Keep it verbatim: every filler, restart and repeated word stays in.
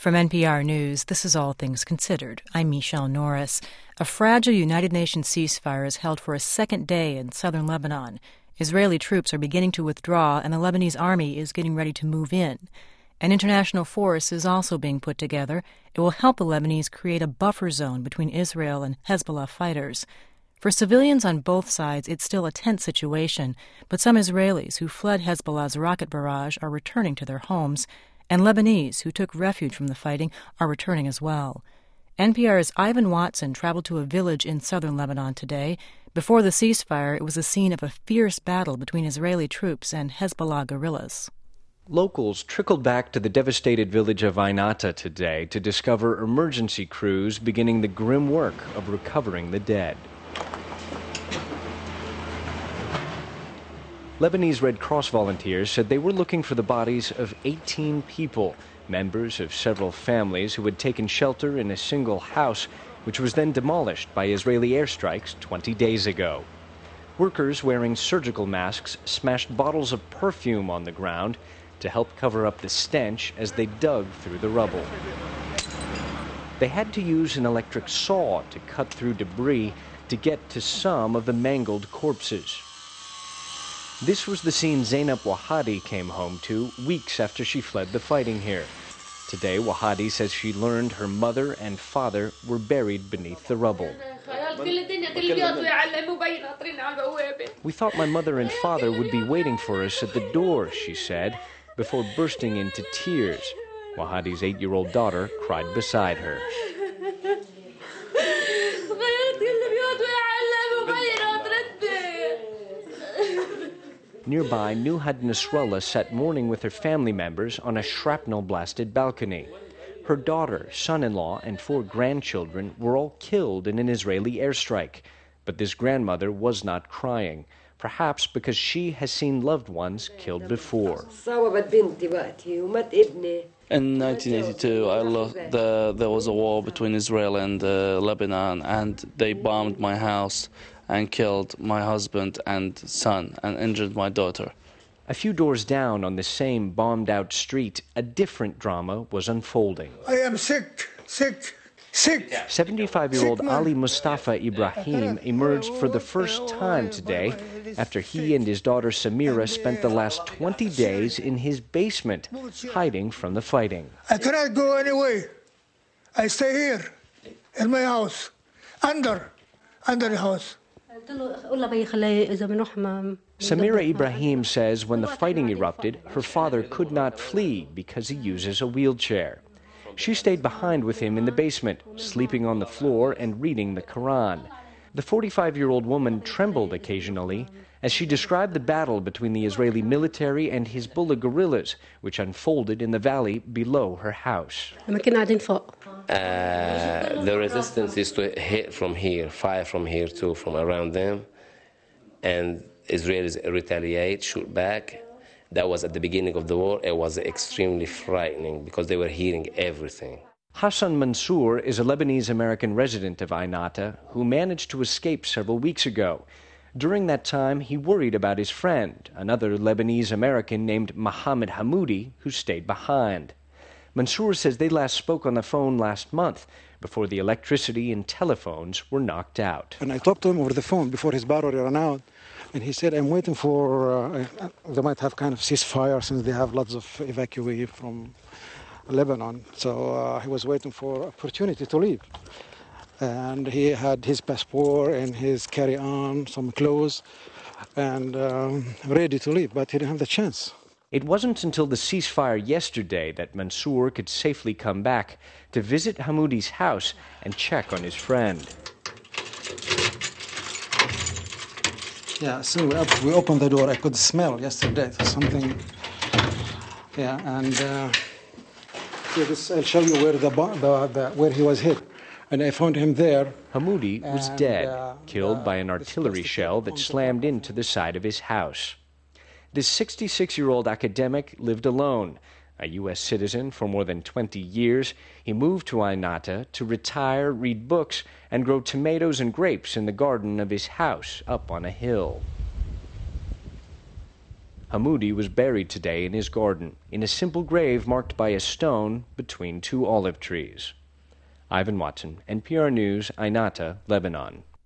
From N P R News, this is All Things Considered. I'm Michelle Norris. A fragile United Nations ceasefire is held for a second day in southern Lebanon. Israeli troops are beginning to withdraw, and the Lebanese army is getting ready to move in. An international force is also being put together. It will help the Lebanese create a buffer zone between Israel and Hezbollah fighters. For civilians on both sides, it's still a tense situation, but some Israelis who fled Hezbollah's rocket barrage are returning to their homes, and Lebanese who took refuge from the fighting are returning as well. N P R's Ivan Watson traveled to a village in southern Lebanon today. Before the ceasefire, it was the scene of a fierce battle between Israeli troops and Hezbollah guerrillas. Locals trickled back to the devastated village of Ainata today to discover emergency crews beginning the grim work of recovering the dead. Lebanese Red Cross volunteers said they were looking for the bodies of eighteen people, members of several families who had taken shelter in a single house, which was then demolished by Israeli airstrikes twenty days ago. Workers wearing surgical masks smashed bottles of perfume on the ground to help cover up the stench as they dug through the rubble. They had to use an electric saw to cut through debris to get to some of the mangled corpses. This was the scene Zainab Wahadi came home to weeks after she fled the fighting here. Today, Wahadi says she learned her mother and father were buried beneath the rubble. We thought my mother and father would be waiting for us at the door, she said, before bursting into tears. Wahadi's eight-year-old daughter cried beside her. Nearby, Nuhad Nasrallah sat mourning with her family members on a shrapnel-blasted balcony. Her daughter, son-in-law, and four grandchildren were all killed in an Israeli airstrike. But this grandmother was not crying, perhaps because she has seen loved ones killed before. In nineteen eighty-two, I lost the, there was a war between Israel and uh, Lebanon, and they bombed my house and killed my husband and son and injured my daughter. A few doors down on the same bombed-out street, a different drama was unfolding. I am sick, sick, sick. seventy-five-year-old Ali Mustafa Ibrahim emerged for the first time today after he and his daughter Samira spent the last twenty days in his basement, hiding from the fighting. I cannot go anywhere. I stay here, in my house, under, under the house. Samira Ibrahim says when the fighting erupted, her father could not flee because he uses a wheelchair. She stayed behind with him in the basement, sleeping on the floor and reading the Quran. The forty-five-year-old woman trembled occasionally as she described the battle between the Israeli military and Hezbollah guerrillas, which unfolded in the valley below her house. Uh, the resistance is to hit from here, fire from here too, from around them, and Israelis retaliate, shoot back. That was at the beginning of the war. It was extremely frightening because they were hearing everything. Hassan Mansour is a Lebanese-American resident of Ainata who managed to escape several weeks ago. During that time, he worried about his friend, another Lebanese-American named Mohammed Hamoudi, who stayed behind. Mansour says they last spoke on the phone last month, before the electricity and telephones were knocked out. And I talked to him over the phone before his battery ran out, and he said, I'm waiting for, uh, they might have kind of ceasefire since they have lots of evacuees from Lebanon. So uh, he was waiting for opportunity to leave. And he had his passport and his carry-on, some clothes, and um, ready to leave, but he didn't have the chance. It wasn't until the ceasefire yesterday that Mansour could safely come back to visit Hamoudi's house and check on his friend. Yeah, so we, up, we opened the door. I could smell yesterday something. Yeah, and uh, here this, I'll show you where the, the, the where he was hit. And I found him there. Hamoudi was and, dead, uh, killed uh, by an artillery shell that slammed into the side of his house. This sixty-six-year-old academic lived alone. A U S citizen for more than twenty years, he moved to Ainata to retire, read books, and grow tomatoes and grapes in the garden of his house up on a hill. Hamoudi was buried today in his garden, in a simple grave marked by a stone between two olive trees. Ivan Watson, N P R News, Ainata, Lebanon.